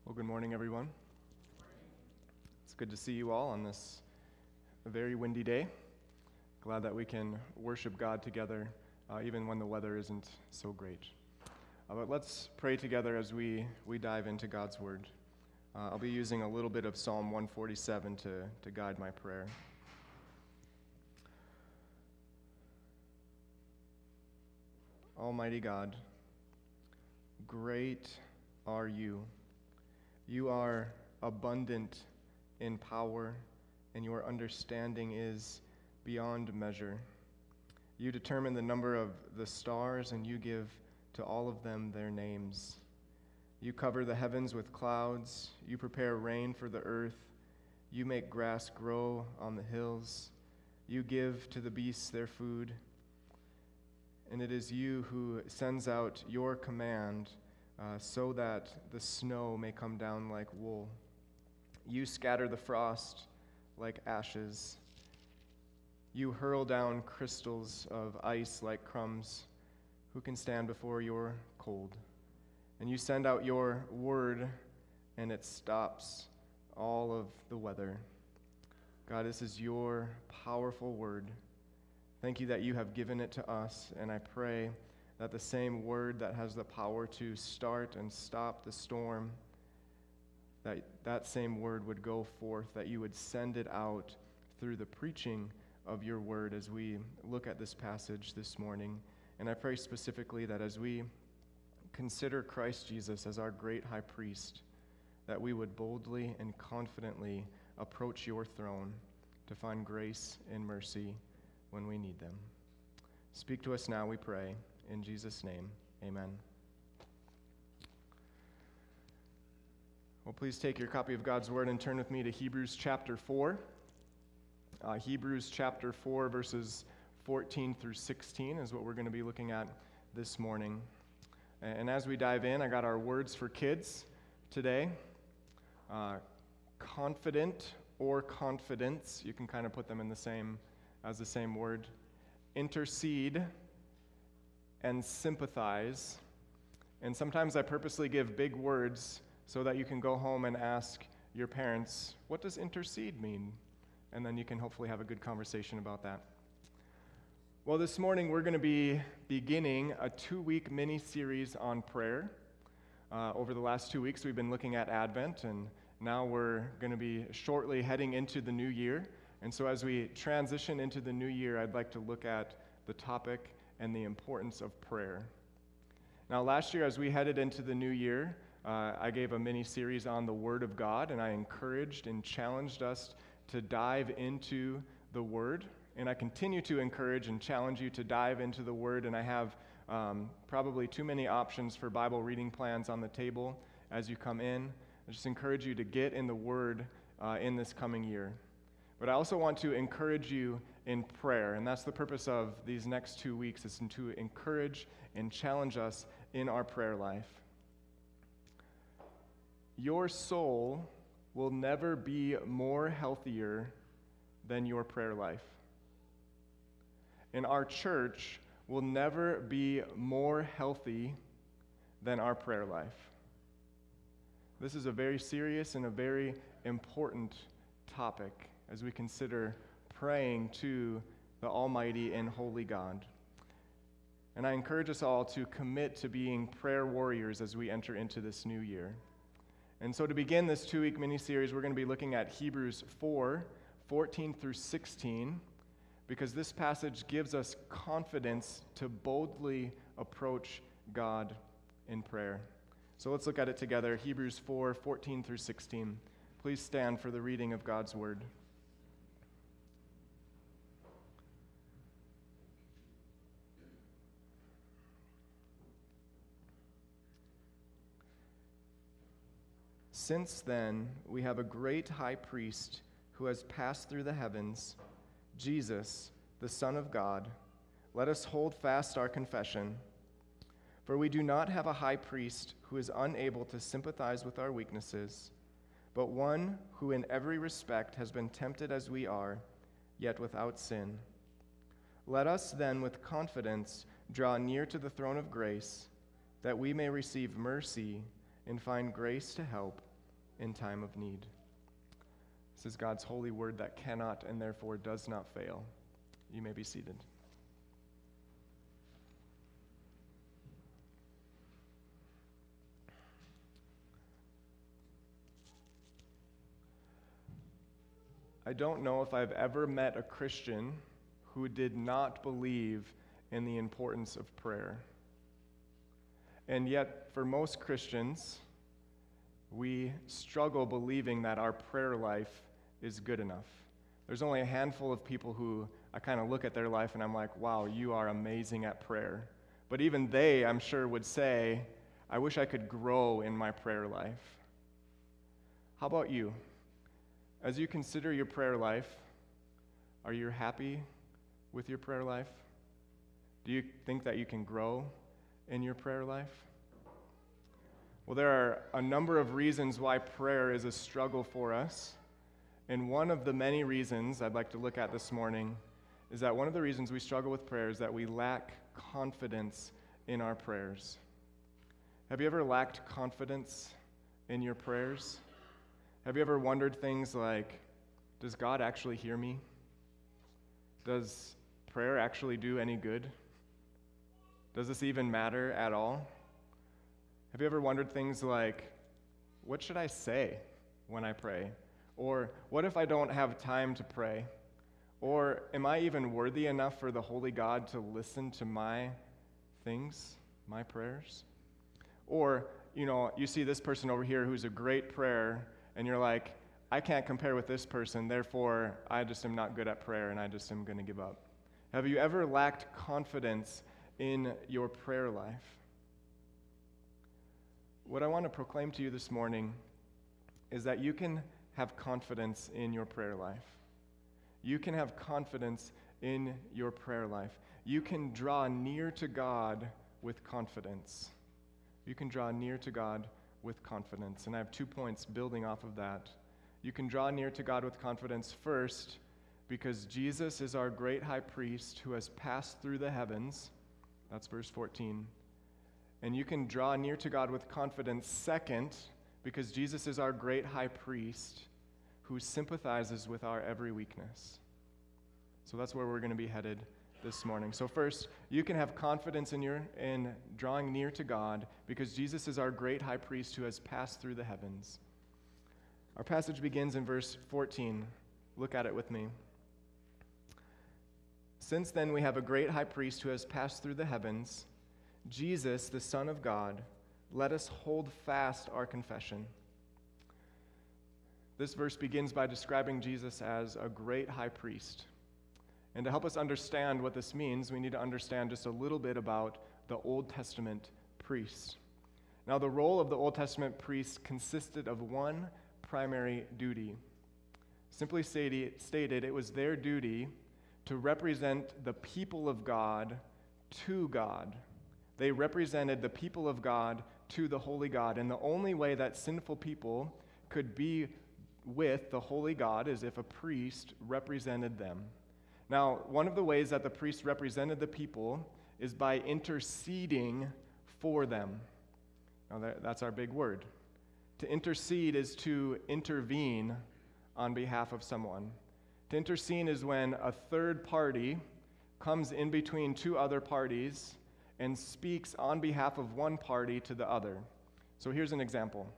Well, good morning, everyone. It's good to see you all on this very windy day. Glad that we can worship God together, even when the weather isn't so great. But let's pray together as we dive into God's Word. I'll be using a little bit of Psalm 147 to guide my prayer. Almighty God, great are you. You are abundant in power, and your understanding is beyond measure. You determine the number of the stars, and you give to all of them their names. You cover the heavens with clouds. You prepare rain for the earth. You make grass grow on the hills. You give to the beasts their food. And it is you who sends out your command so that the snow may come down like wool. You scatter the frost like ashes. You hurl down crystals of ice like crumbs. Who can stand before your cold? And you send out your word, and it stops all of the weather. God, this is your powerful word. Thank you that you have given it to us, and I pray that the same word that has the power to start and stop the storm, that same word would go forth, that you would send it out through the preaching of your word as we look at this passage this morning. And I pray specifically that as we consider Christ Jesus as our great high priest, that we would boldly and confidently approach your throne to find grace and mercy when we need them. Speak to us now, we pray. In Jesus' name, amen. Well, please take your copy of God's Word and turn with me to Hebrews chapter 4. Hebrews chapter 4, verses 14 through 16 is what we're going to be looking at this morning. And as we dive in, I got our words for kids today. Confident or confidence, you can kind of put them in the same word. Intercede and sympathize. And sometimes I purposely give big words so that you can go home and ask your parents, what does intercede mean? And then you can hopefully have a good conversation about that. Well, this morning we're going to be beginning a 2-week mini-series on prayer. Over the last 2 weeks we've been looking at Advent, and now we're going to be shortly heading into the new year. And so as we transition into the new year, I'd like to look at the topic and the importance of prayer. Now, last year, as we headed into the new year, I gave a mini-series on the Word of God, and I encouraged and challenged us to dive into the Word. And I continue to encourage and challenge you to dive into the Word, and I have probably too many options for Bible reading plans on the table as you come in. I just encourage you to get in the Word in this coming year. But I also want to encourage you in prayer, and that's the purpose of these next 2 weeks, is to encourage and challenge us in our prayer life. Your soul will never be more healthier than your prayer life. And our church will never be more healthy than our prayer life. This is a very serious and a very important topic as we consider praying to the Almighty and Holy God. And I encourage us all to commit to being prayer warriors as we enter into this new year. And so to begin this 2-week mini-series, we're going to be looking at Hebrews 4, 14 through 16, because this passage gives us confidence to boldly approach God in prayer. So let's look at it together. Hebrews 4, 14 through 16. Please stand for the reading of God's Word. Since then, we have a great high priest who has passed through the heavens, Jesus, the Son of God. Let us hold fast our confession. For we do not have a high priest who is unable to sympathize with our weaknesses, but one who in every respect has been tempted as we are, yet without sin. Let us then with confidence draw near to the throne of grace, that we may receive mercy and find grace to help in time of need. This is God's holy word that cannot and therefore does not fail. You may be seated. I don't know if I've ever met a Christian who did not believe in the importance of prayer. And yet, for most Christians, we struggle believing that our prayer life is good enough. There's only a handful of people who I kind of look at their life and I'm like, wow, you are amazing at prayer. But even they, I'm sure, would say, I wish I could grow in my prayer life. How about you? As you consider your prayer life, are you happy with your prayer life? Do you think that you can grow in your prayer life? Well, there are a number of reasons why prayer is a struggle for us. And one of the many reasons I'd like to look at this morning is that one of the reasons we struggle with prayer is that we lack confidence in our prayers. Have you ever lacked confidence in your prayers? Have you ever wondered things like, does God actually hear me? Does prayer actually do any good? Does this even matter at all? Have you ever wondered things like, what should I say when I pray? Or what if I don't have time to pray? Or am I even worthy enough for the holy God to listen to my things, my prayers? Or, you see this person over here who's a great prayer, and you're like, I can't compare with this person, therefore I just am not good at prayer and I just am going to give up. Have you ever lacked confidence in your prayer life? What I want to proclaim to you this morning is that you can have confidence in your prayer life. You can have confidence in your prayer life. You can draw near to God with confidence. You can draw near to God with confidence. And I have 2 points building off of that. You can draw near to God with confidence first because Jesus is our great high priest who has passed through the heavens. That's verse 14. And you can draw near to God with confidence second because Jesus is our great high priest who sympathizes with our every weakness. So that's where we're going to be headed this morning. So first, you can have confidence in drawing near to God because Jesus is our great high priest who has passed through the heavens. Our passage begins in verse 14. Look at it with me. Since then we have a great high priest who has passed through the heavens, Jesus, the Son of God. Let us hold fast our confession. This verse begins by describing Jesus as a great high priest. And to help us understand what this means, we need to understand just a little bit about the Old Testament priests. Now, the role of the Old Testament priests consisted of one primary duty. Simply stated, it was their duty to represent the people of God to God. They represented the people of God to the holy God. And the only way that sinful people could be with the holy God is if a priest represented them. Now, one of the ways that the priest represented the people is by interceding for them. Now, that's our big word. To intercede is to intervene on behalf of someone. To intercede is when a third party comes in between two other parties and speaks on behalf of one party to the other. So here's an example.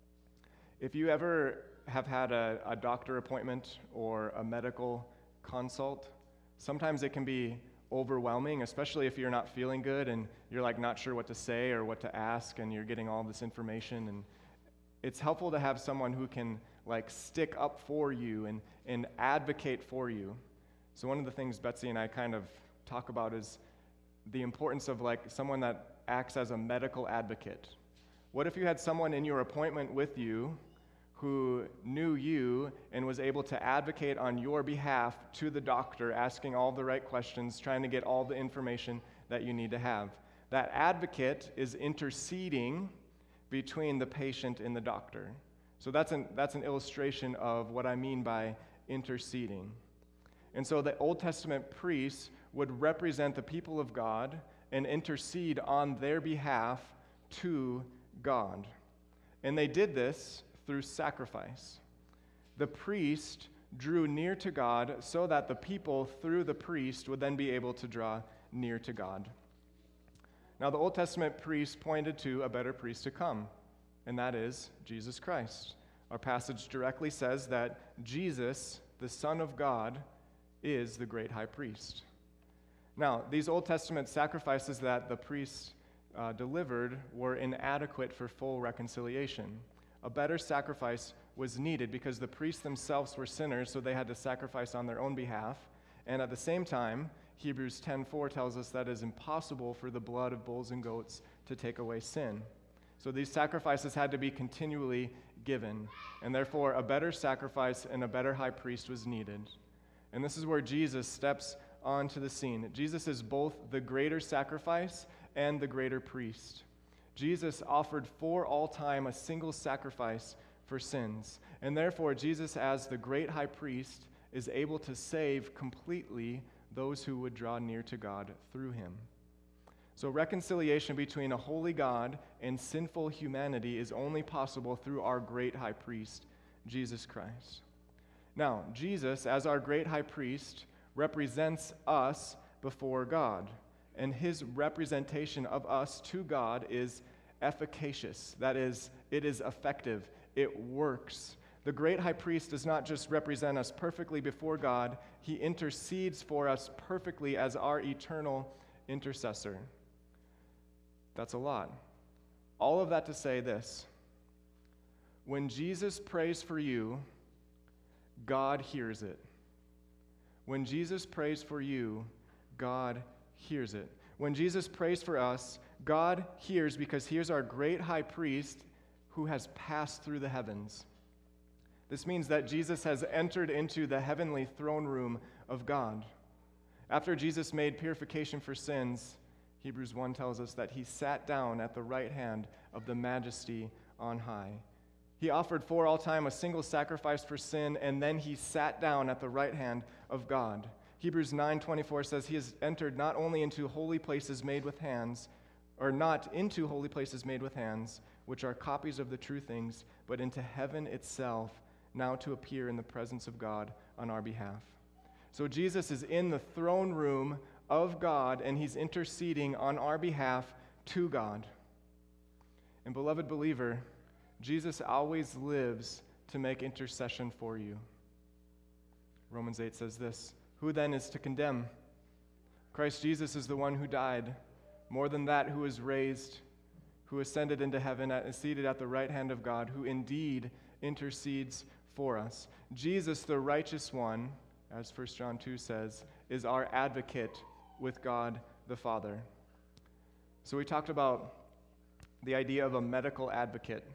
If you ever have had a doctor appointment or a medical consult, sometimes it can be overwhelming, especially if you're not feeling good and you're not sure what to say or what to ask and you're getting all this information. And it's helpful to have someone who can stick up for you and advocate for you. So one of the things Betsy and I kind of talk about is the importance of someone that acts as a medical advocate. What if you had someone in your appointment with you who knew you and was able to advocate on your behalf to the doctor, asking all the right questions, trying to get all the information that you need to have? That advocate is interceding between the patient and the doctor. So that's an illustration of what I mean by interceding. And so the Old Testament priests would represent the people of God and intercede on their behalf to God. And they did this through sacrifice. The priest drew near to God so that the people, through the priest, would then be able to draw near to God. Now, the Old Testament priest pointed to a better priest to come, and that is Jesus Christ. Our passage directly says that Jesus, the Son of God, is the great high priest. Now, these Old Testament sacrifices that the priests delivered were inadequate for full reconciliation. A better sacrifice was needed because the priests themselves were sinners, so they had to sacrifice on their own behalf. And at the same time, Hebrews 10:4 tells us that it is impossible for the blood of bulls and goats to take away sin. So these sacrifices had to be continually given, and therefore a better sacrifice and a better high priest was needed. And this is where Jesus steps onto the scene. Jesus is both the greater sacrifice and the greater priest. Jesus offered for all time a single sacrifice for sins, and therefore Jesus, as the great high priest, is able to save completely those who would draw near to God through him. So reconciliation between a holy God and sinful humanity is only possible through our great high priest, Jesus Christ. Now, Jesus, as our great high priest, represents us before God, and his representation of us to God is efficacious. That is, it is effective. It works. The great high priest does not just represent us perfectly before God, he intercedes for us perfectly as our eternal intercessor. That's a lot. All of that to say this: when Jesus prays for you, God hears it. When Jesus prays for you, God hears it. When Jesus prays for us, God hears, because he is our great high priest who has passed through the heavens. This means that Jesus has entered into the heavenly throne room of God. After Jesus made purification for sins, Hebrews 1 tells us that he sat down at the right hand of the Majesty on high. He offered for all time a single sacrifice for sin, and then he sat down at the right hand of God. Hebrews 9:24 says he has entered not only into holy places made with hands, or not into holy places made with hands, which are copies of the true things, but into heaven itself, now to appear in the presence of God on our behalf. So Jesus is in the throne room of God, and he's interceding on our behalf to God. And beloved believer, Jesus always lives to make intercession for you. Romans 8 says this: who then is to condemn? Christ Jesus is the one who died. More than that, who was raised, who ascended into heaven, is seated at the right hand of God, who indeed intercedes for us. Jesus, the righteous one, as 1 John 2 says, is our advocate with God the Father. So we talked about the idea of a medical advocate.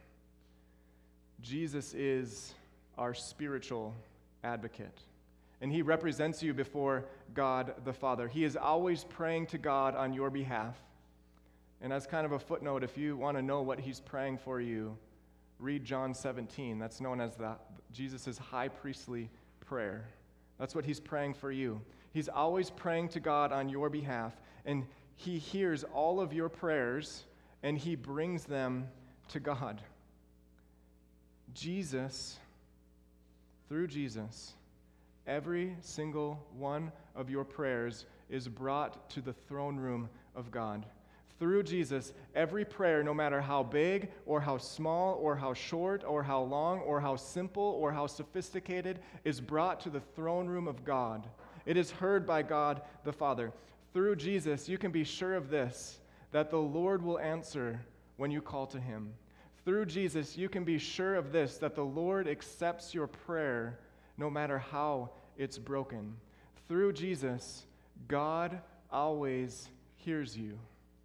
Jesus is our spiritual advocate, and he represents you before God the Father. He is always praying to God on your behalf. And as kind of a footnote, if you want to know what he's praying for you, read John 17. That's known as Jesus' high priestly prayer. That's what he's praying for you. He's always praying to God on your behalf, and he hears all of your prayers, and he brings them to God. Through Jesus, every single one of your prayers is brought to the throne room of God. Through Jesus, every prayer, no matter how big or how small or how short or how long or how simple or how sophisticated, is brought to the throne room of God. It is heard by God the Father. Through Jesus, you can be sure of this, that the Lord will answer when you call to him. Through Jesus, you can be sure of this, that the Lord accepts your prayer no matter how it's broken. Through Jesus, God always hears you.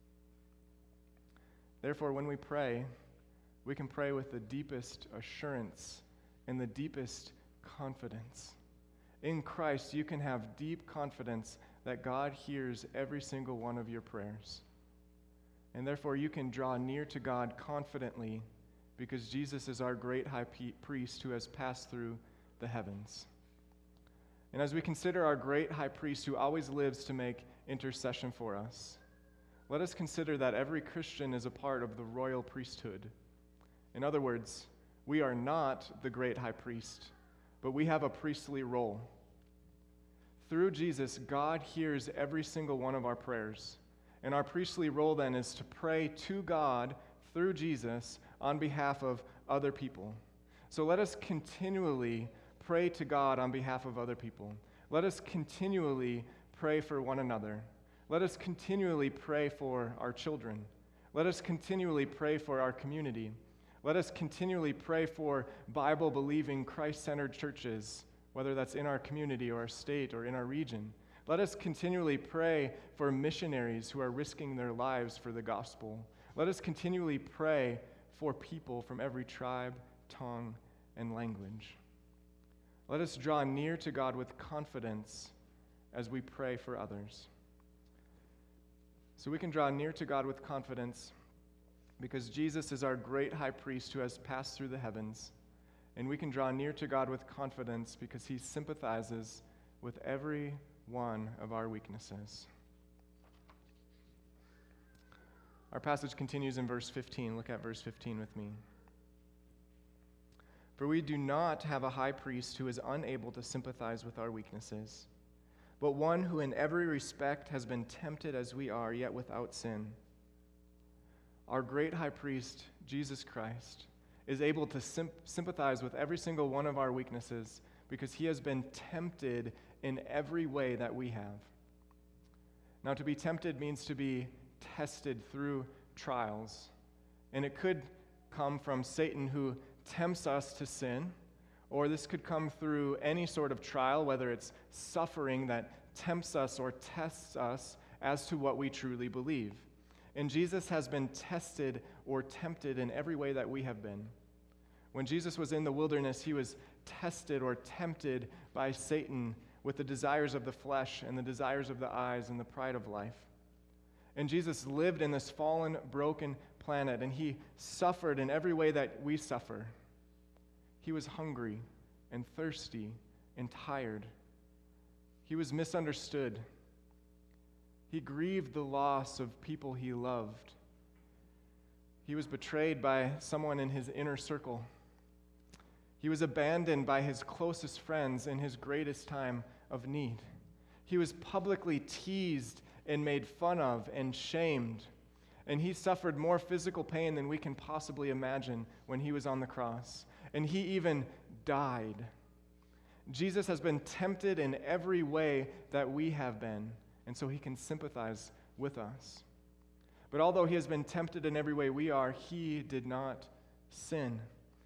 Therefore, when we pray, we can pray with the deepest assurance and the deepest confidence. In Christ, you can have deep confidence that God hears every single one of your prayers. And therefore, you can draw near to God confidently because Jesus is our great high priest who has passed through the heavens. And as we consider our great high priest who always lives to make intercession for us, let us consider that every Christian is a part of the royal priesthood. In other words, We are not the great high priest, but we have a priestly role. Through Jesus, God hears every single one of our prayers. And our priestly role then is to pray to God through Jesus on behalf of other people. So let us continually pray to God on behalf of other people. Let us continually pray for one another. Let us continually pray for our children. Let us continually pray for our community. Let us continually pray for Bible-believing, Christ-centered churches, whether that's in our community or our state or in our region. Let us continually pray for missionaries who are risking their lives for the gospel. Let us continually pray for people from every tribe, tongue, and language. Let us draw near to God with confidence as we pray for others. So we can draw near to God with confidence because Jesus is our great high priest who has passed through the heavens. And we can draw near to God with confidence because he sympathizes with every one of our weaknesses. Our passage continues in verse 15. Look at verse 15 with me. For we do not have a high priest who is unable to sympathize with our weaknesses, but one who in every respect has been tempted as we are, yet without sin. Our great high priest, Jesus Christ, is able to sympathize with every single one of our weaknesses because he has been tempted in every way that we have. Now, to be tempted means to be tested through trials, and it could come from Satan who tempts us to sin, or this could come through any sort of trial, whether it's suffering that tempts us or tests us as to what we truly believe. And Jesus has been tested or tempted in every way that we have been. When Jesus was in the wilderness, he was tested or tempted by Satan with the desires of the flesh and the desires of the eyes and the pride of life. And Jesus lived in this fallen, broken planet, and he suffered in every way that we suffer. He was hungry and thirsty and tired. He was misunderstood. He grieved the loss of people he loved. He was betrayed by someone in his inner circle. He was abandoned by his closest friends in his greatest time of need. He was publicly teased and made fun of and shamed. And he suffered more physical pain than we can possibly imagine when he was on the cross. And he even died. Jesus has been tempted in every way that we have been, and so he can sympathize with us. But although he has been tempted in every way we are, he did not sin.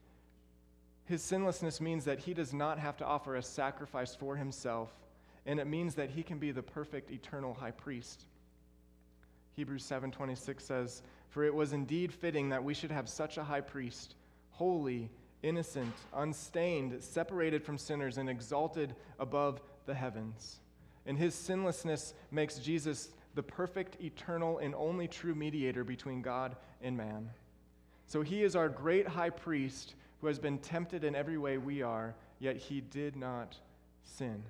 His sinlessness means that he does not have to offer a sacrifice for himself, and it means that he can be the perfect eternal high priest. Hebrews 7:26 says, "For it was indeed fitting that we should have such a high priest, holy, innocent, unstained, separated from sinners, and exalted above the heavens." And his sinlessness makes Jesus the perfect, eternal, and only true mediator between God and man. So he is our great high priest who has been tempted in every way we are, yet he did not sin.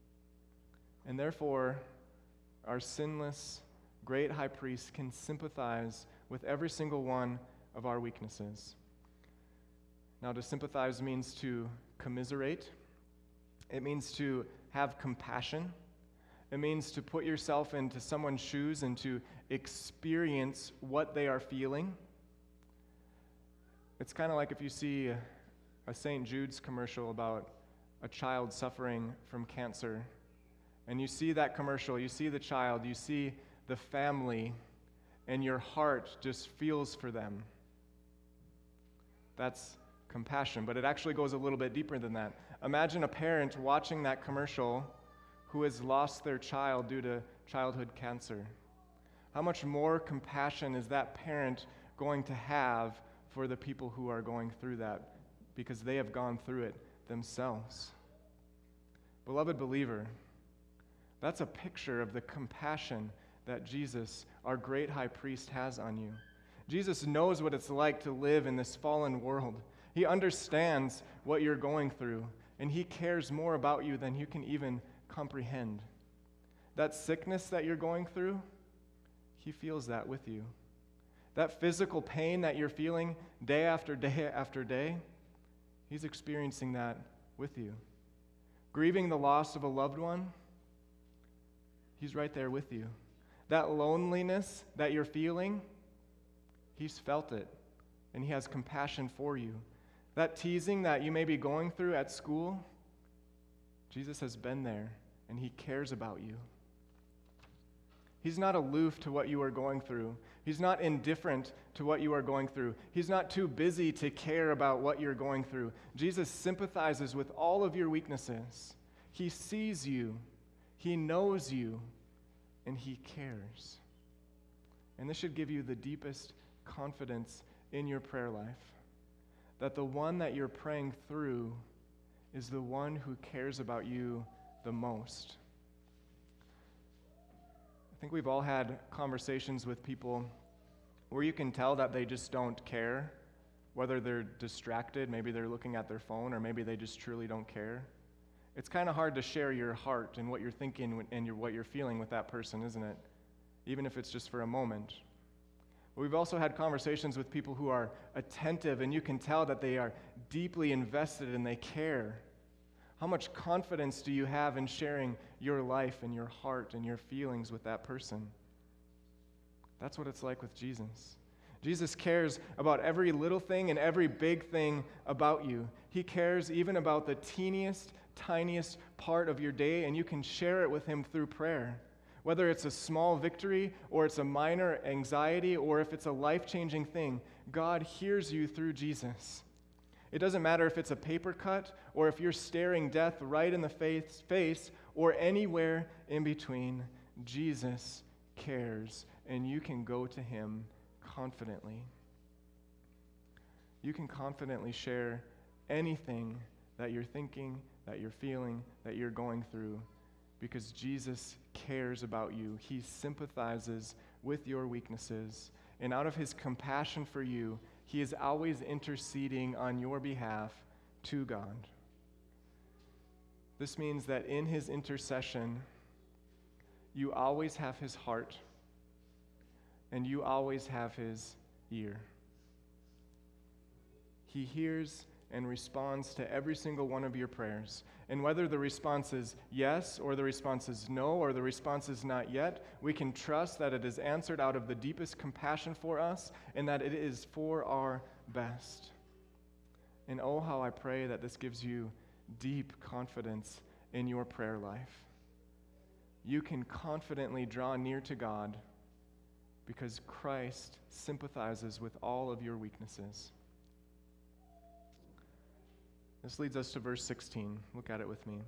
And therefore, our sinless great high priest can sympathize with every single one of our weaknesses. Now, to sympathize means to commiserate. It means to have compassion. It means to put yourself into someone's shoes and to experience what they are feeling. It's kind of like if you see a St. Jude's commercial about a child suffering from cancer, and you see that commercial, you see the child, you see the family, and your heart just feels for them. That's compassion, but it actually goes a little bit deeper than that. Imagine a parent watching that commercial who has lost their child due to childhood cancer. How much more compassion is that parent going to have for the people who are going through that because they have gone through it themselves? Beloved believer, that's a picture of the compassion that Jesus, our great high priest, has on you. Jesus knows what it's like to live in this fallen world. He understands what you're going through, and he cares more about you than you can even comprehend. That sickness that you're going through, he feels that with you. That physical pain that you're feeling day after day after day, He's experiencing that with you. Grieving the loss of a loved one, He's right there with you. That loneliness that you're feeling, He's felt it, and He has compassion for you. That teasing that you may be going through at school, Jesus has been there, and He cares about you. He's not aloof to what you are going through. He's not indifferent to what you are going through. He's not too busy to care about what you're going through. Jesus sympathizes with all of your weaknesses. He sees you, He knows you, and He cares. And this should give you the deepest confidence in your prayer life, that the one that you're praying through is the one who cares about you the most. I think we've all had conversations with people where you can tell that they just don't care, whether they're distracted, maybe they're looking at their phone, or maybe they just truly don't care. It's kind of hard to share your heart and what you're thinking and what you're feeling with that person, isn't it? Even if it's just for a moment. But we've also had conversations with people who are attentive, and you can tell that they are deeply invested and they care. How much confidence do you have in sharing your life and your heart and your feelings with that person? That's what it's like with Jesus. Jesus cares about every little thing and every big thing about you. He cares even about the teeniest, tiniest part of your day, and you can share it with Him through prayer. Whether it's a small victory or it's a minor anxiety or if it's a life-changing thing, God hears you through Jesus. It doesn't matter if it's a paper cut or if you're staring death right in the face or anywhere in between. Jesus cares, and you can go to Him confidently. You can confidently share anything that you're thinking, that you're feeling, that you're going through, because Jesus cares about you. He sympathizes with your weaknesses, and out of His compassion for you, He is always interceding on your behalf to God. This means that in His intercession, you always have His heart, and you always have His ear. He hears and responds to every single one of your prayers. And whether the response is yes, or the response is no, or the response is not yet, we can trust that it is answered out of the deepest compassion for us, and that it is for our best. And oh, how I pray that this gives you deep confidence in your prayer life. You can confidently draw near to God because Christ sympathizes with all of your weaknesses. This leads us to verse 16. Look at it with me.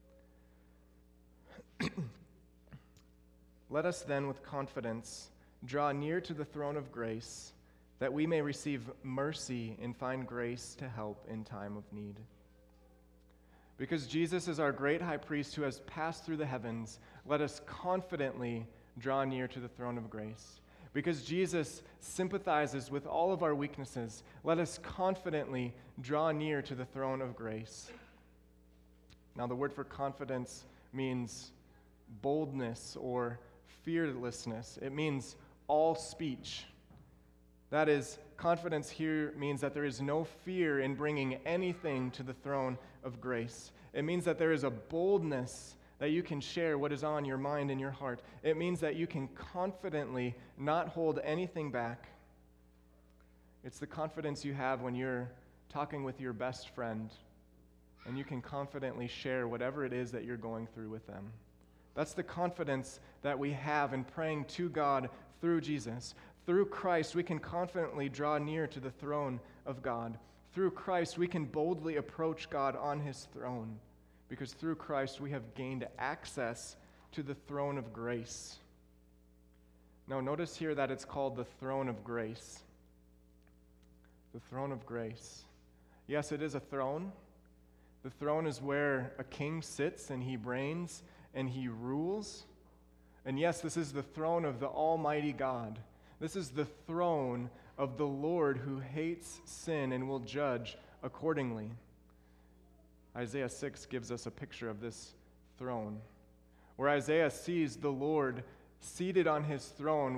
Let us then with confidence draw near to the throne of grace, that we may receive mercy and find grace to help in time of need. Because Jesus is our great high priest who has passed through the heavens, let us confidently draw near to the throne of grace. Because Jesus sympathizes with all of our weaknesses, let us confidently draw near to the throne of grace. Now, the word for confidence means boldness or fearlessness. It means all speech. That is, confidence here means that there is no fear in bringing anything to the throne of grace. It means that there is a boldness that you can share what is on your mind and your heart. It means that you can confidently not hold anything back. It's the confidence you have when you're talking with your best friend, and you can confidently share whatever it is that you're going through with them. That's the confidence that we have in praying to God through Jesus. Through Christ, we can confidently draw near to the throne of God. Through Christ, we can boldly approach God on His throne, because through Christ, we have gained access to the throne of grace. Now, notice here that it's called the throne of grace. The throne of grace. Yes, it is a throne. The throne is where a king sits and he reigns and he rules. And yes, this is the throne of the Almighty God. This is the throne of the Lord who hates sin and will judge accordingly. Isaiah 6 gives us a picture of this throne, where Isaiah sees the Lord seated on His throne with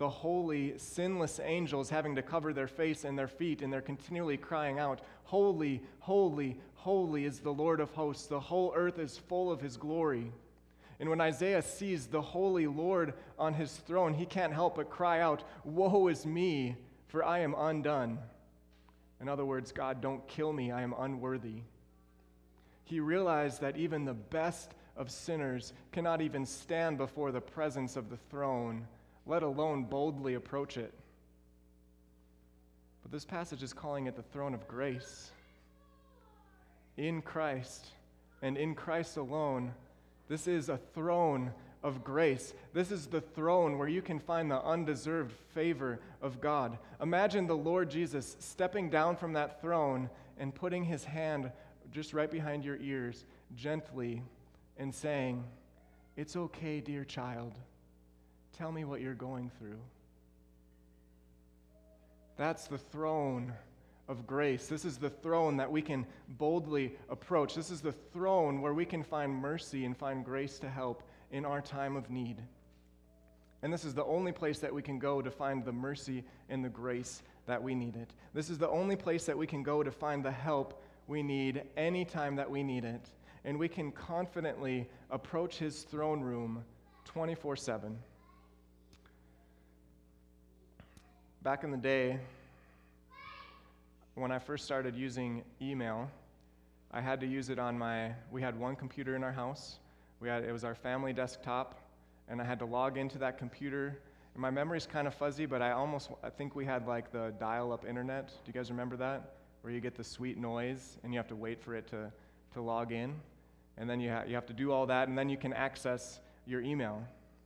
the holy, sinless angels having to cover their face and their feet, and they're continually crying out, "Holy, holy, holy is the Lord of hosts. The whole earth is full of his glory." And when Isaiah sees the holy Lord on his throne, he can't help but cry out, "Woe is me, for I am undone." In other words, God, don't kill me, I am unworthy. He realized that even the best of sinners cannot even stand before the presence of the throne, let alone boldly approach it. But this passage is calling it the throne of grace. In Christ, and in Christ alone, this is a throne of grace. This is the throne where you can find the undeserved favor of God. Imagine the Lord Jesus stepping down from that throne and putting his hand just right behind your ears, gently, and saying, "It's okay, dear child. Tell me what you're going through." That's the throne of grace. This is the throne that we can boldly approach. This is the throne where we can find mercy and find grace to help in our time of need. And this is the only place that we can go to find the mercy and the grace that we need it. This is the only place that we can go to find the help we need anytime that we need it. And we can confidently approach his throne room 24/7. Back in the day, when I first started using email, I had to use it on we had one computer in our house. It was our family desktop, and I had to log into that computer. And my memory's kind of fuzzy, but I think we had like the dial-up internet. Do you guys remember that? Where you get the sweet noise, and you have to wait for it to log in. And then you have to do all that, and then you can access your email.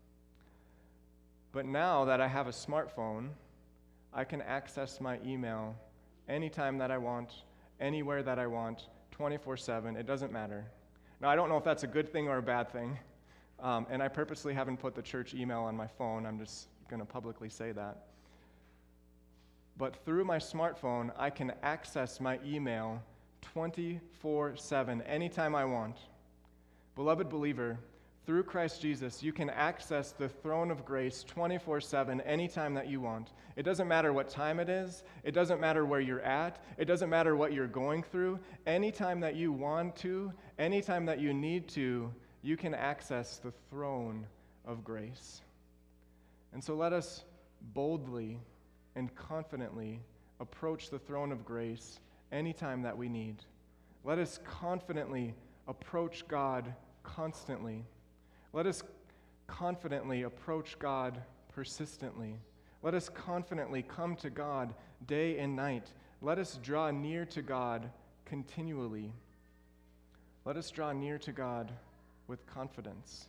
But now that I have a smartphone, I can access my email anytime that I want, anywhere that I want, 24/7. It doesn't matter. Now, I don't know if that's a good thing or a bad thing, and I purposely haven't put the church email on my phone. I'm just going to publicly say that. But through my smartphone, I can access my email 24/7, anytime I want. Beloved believer, through Christ Jesus, you can access the throne of grace 24/7 anytime that you want. It doesn't matter what time it is. It doesn't matter where you're at. It doesn't matter what you're going through. Anytime that you want to, anytime that you need to, you can access the throne of grace. And so let us boldly and confidently approach the throne of grace anytime that we need. Let us confidently approach God constantly. Let us confidently approach God persistently. Let us confidently come to God day and night. Let us draw near to God continually. Let us draw near to God with confidence.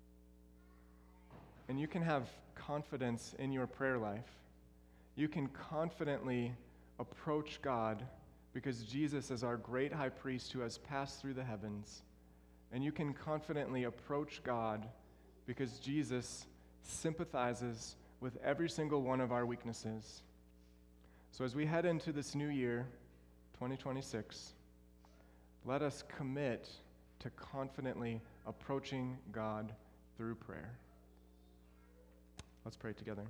And you can have confidence in your prayer life. You can confidently approach God because Jesus is our great high priest who has passed through the heavens. And you can confidently approach God because Jesus sympathizes with every single one of our weaknesses. So as we head into this new year, 2026, let us commit to confidently approaching God through prayer. Let's pray together.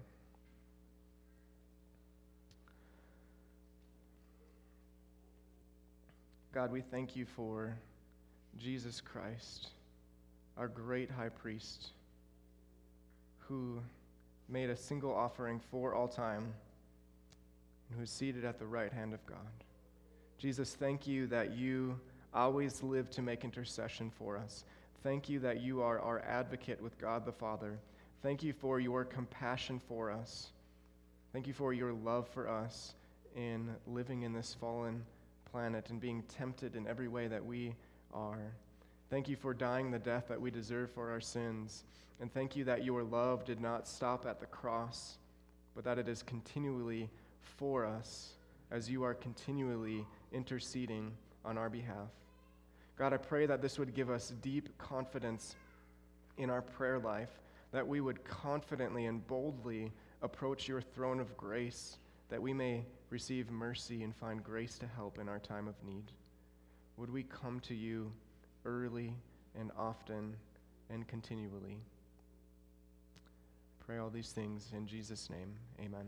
God, we thank you for Jesus Christ, our great high priest, who made a single offering for all time, and who is seated at the right hand of God. Jesus, thank you that you always live to make intercession for us. Thank you that you are our advocate with God the Father. Thank you for your compassion for us. Thank you for your love for us in living in this fallen planet and being tempted in every way that we are. Thank you for dying the death that we deserve for our sins. And thank you that your love did not stop at the cross, but that it is continually for us as you are continually interceding on our behalf. God, I pray that this would give us deep confidence in our prayer life, that we would confidently and boldly approach your throne of grace, that we may receive mercy and find grace to help in our time of need. Would we come to you early and often and continually? pray all these things in Jesus' name. Amen.